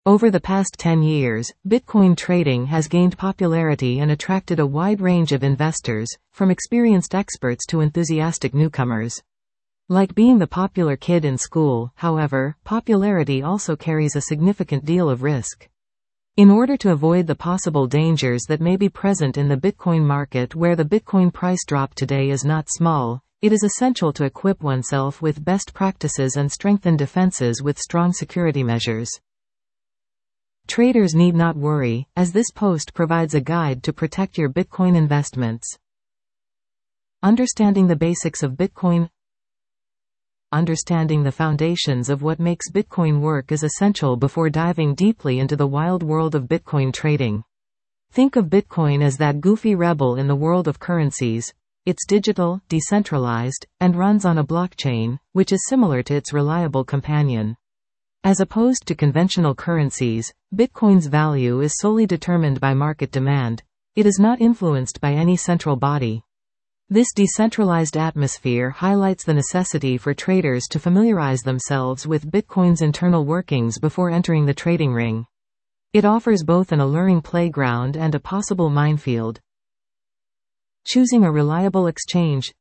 Over the past 10 years, Bitcoin trading has gained popularity and attracted a wide range of investors, from experienced experts to enthusiastic newcomers. Like being the popular kid in school, however, popularity also carries a significant deal of risk. In order to avoid the possible dangers that may be present in the Bitcoin market, where the Bitcoin price drop today is not small, it is essential to equip oneself with best practices and strengthen defenses with strong security measures. Traders need not worry, as this post provides a guide to protect your Bitcoin investments. Understanding the basics of Bitcoin. Understanding the foundations of what makes Bitcoin work is essential before diving deeply into the wild world of Bitcoin trading. Think of Bitcoin as that goofy rebel in the world of currencies. It's digital, decentralized, and runs on a blockchain, which is similar to its reliable companion. As opposed to conventional currencies, Bitcoin's value is solely determined by market demand. It is not influenced by any central body. This decentralized atmosphere highlights the necessity for traders to familiarize themselves with Bitcoin's internal workings before entering the trading ring. It offers both an alluring playground and a possible minefield. Choosing a reliable exchange.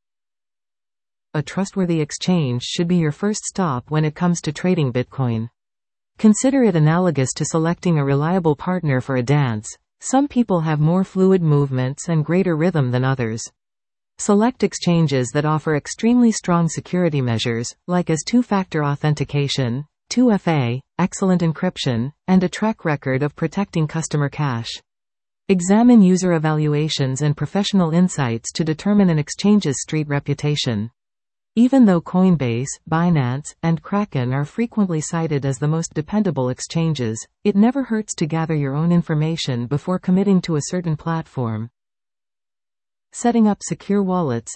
A trustworthy exchange should be your first stop when it comes to trading Bitcoin. Consider it analogous to selecting a reliable partner for a dance. Some people have more fluid movements and greater rhythm than others. Select exchanges that offer extremely strong security measures, like as two-factor authentication, 2FA, excellent encryption, and a track record of protecting customer cash. Examine user evaluations and professional insights to determine an exchange's street reputation. Even though Coinbase, Binance, and Kraken are frequently cited as the most dependable exchanges, it never hurts to gather your own information before committing to a certain platform. Setting up secure wallets.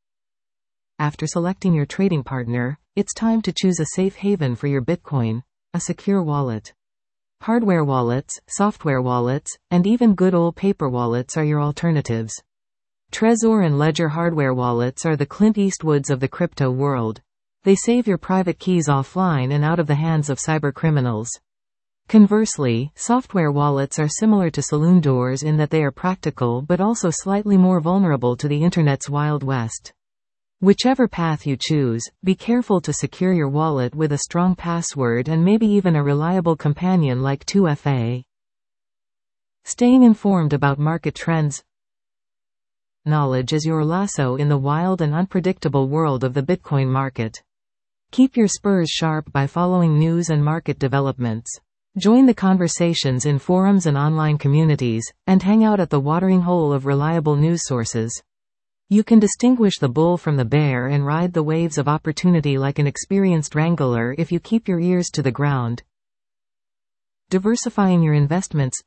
After selecting your trading partner, it's time to choose a safe haven for your Bitcoin, a secure wallet. Hardware wallets, software wallets, and even good old paper wallets are your alternatives. Trezor and Ledger hardware wallets are the Clint Eastwoods of the crypto world. They save your private keys offline and out of the hands of cybercriminals. Conversely, software wallets are similar to saloon doors in that they are practical but also slightly more vulnerable to the internet's wild west. Whichever path you choose, be careful to secure your wallet with a strong password and maybe even a reliable companion like 2FA. Staying informed about market trends. Knowledge is your lasso in the wild and unpredictable world of the Bitcoin market. Keep your spurs sharp by following news and market developments. Join the conversations in forums and online communities, and hang out at the watering hole of reliable news sources. You can distinguish the bull from the bear and ride the waves of opportunity like an experienced wrangler if you keep your ears to the ground. Diversifying your investments.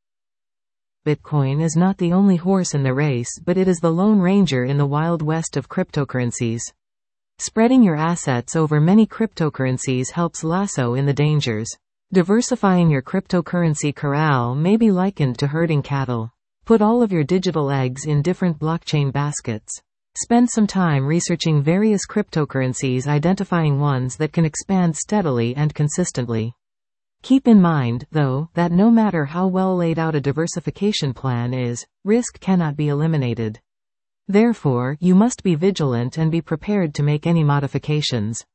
Bitcoin is not the only horse in the race, but it is the lone ranger in the wild west of cryptocurrencies. Spreading your assets over many cryptocurrencies helps lasso in the dangers. Diversifying your cryptocurrency corral may be likened to herding cattle. Put all of your digital eggs in different blockchain baskets. Spend some time researching various cryptocurrencies, identifying ones that can expand steadily and consistently. Keep in mind, though, that no matter how well laid out a diversification plan is, risk cannot be eliminated. Therefore, you must be vigilant and be prepared to make any modifications.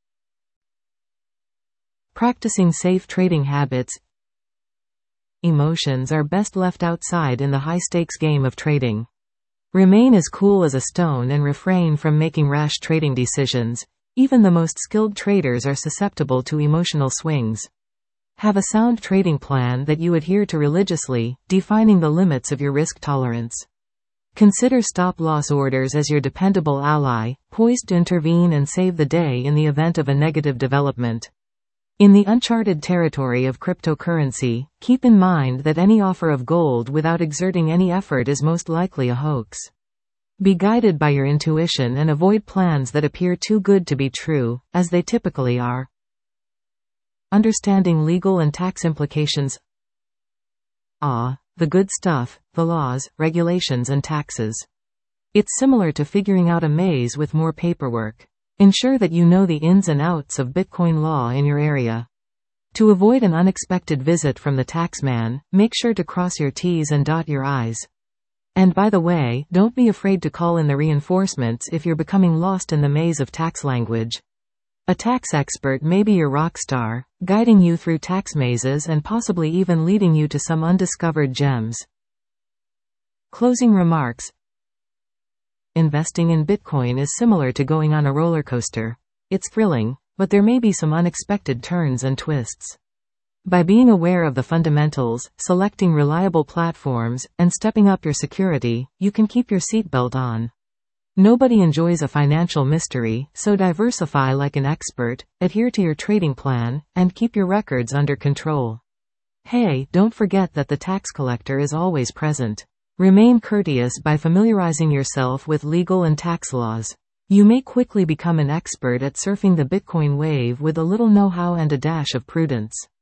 Practicing safe trading habits. Emotions are best left outside in the high-stakes game of trading. Remain as cool as a stone and refrain from making rash trading decisions. Even the most skilled traders are susceptible to emotional swings. Have a sound trading plan that you adhere to religiously, defining the limits of your risk tolerance. Consider stop-loss orders as your dependable ally, poised to intervene and save the day in the event of a negative development. In the uncharted territory of cryptocurrency, keep in mind that any offer of gold without exerting any effort is most likely a hoax. Be guided by your intuition and avoid plans that appear too good to be true, as they typically are. Understanding legal and tax implications. The good stuff, the laws, regulations and taxes. It's similar to figuring out a maze with more paperwork. Ensure that you know the ins and outs of Bitcoin law in your area. To avoid an unexpected visit from the taxman, make sure to cross your T's and dot your I's. And by the way, don't be afraid to call in the reinforcements if you're becoming lost in the maze of tax language. A tax expert may be your rock star, guiding you through tax mazes and possibly even leading you to some undiscovered gems. Closing remarks. Investing in Bitcoin is similar to going on a roller coaster. It's thrilling, but there may be some unexpected turns and twists. By being aware of the fundamentals, selecting reliable platforms, and stepping up your security, you can keep your seatbelt on. Nobody enjoys a financial mystery, so diversify like an expert, adhere to your trading plan, and keep your records under control. Hey, don't forget that the tax collector is always present. Remain courteous by familiarizing yourself with legal and tax laws. You may quickly become an expert at surfing the Bitcoin wave with a little know-how and a dash of prudence.